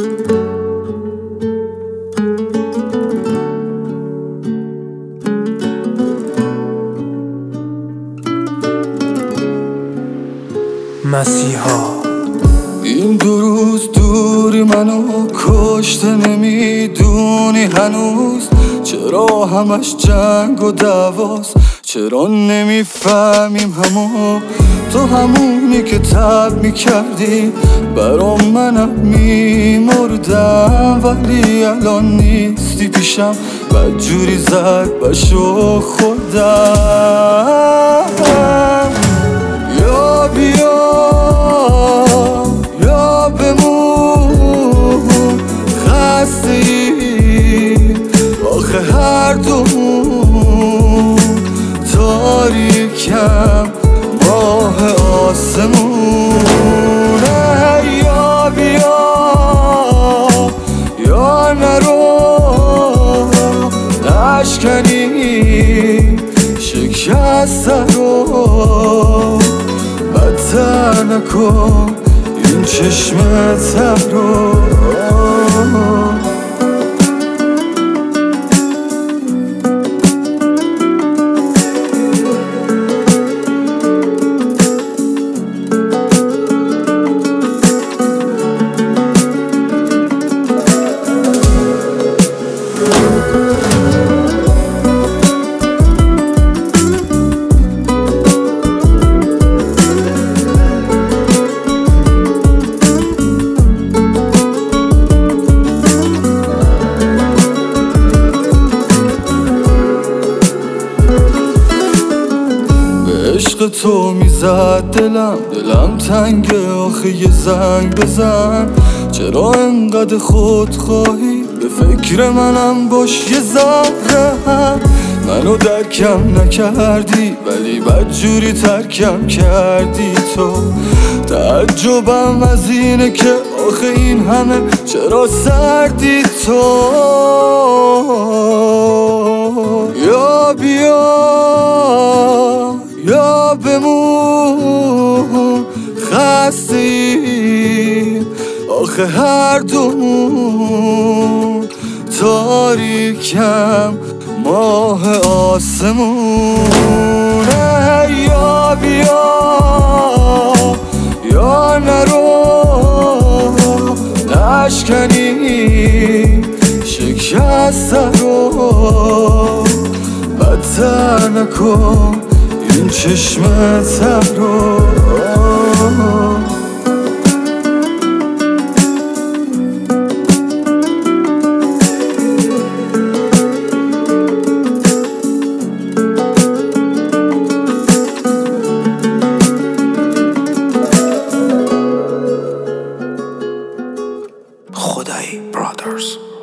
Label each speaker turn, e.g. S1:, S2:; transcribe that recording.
S1: مسیحا
S2: این 2 روز دوری منو کشته، نمیدونی هنوز چرا همش جنگ و دعواست؟ چرا نمیفهمیم تو همونی که تب میکردی برام، منم میمردم ولی الان نیستی پیشم، بدجوری ضربشو خوردم. یا بیا یا بمون، خسته ای آخه هر دومون، تاریکم ماه آسمونه. یا بیا یا نرو، نشکنی شکسته رو، بدتر نکن این چشمت رو. عشق تو میزد دلم تنگه، آخه یه زنگ بزن. چرا انقدر خودخواهی؟ به فکر منم باش یه ذره، منو درکم نکردی ولی بدجوری ترکم کردی تو. تعجبم از اینه که آخه این همه چرا سردی تو. یا بیا یا بمون، خسته ای آخه هر دومون، تاریکم ماه آسمونه. یا بیا یا نرو، نشکنی شکسته رو، بدتر نکن این چشمت رو.
S1: خدایی برادرز.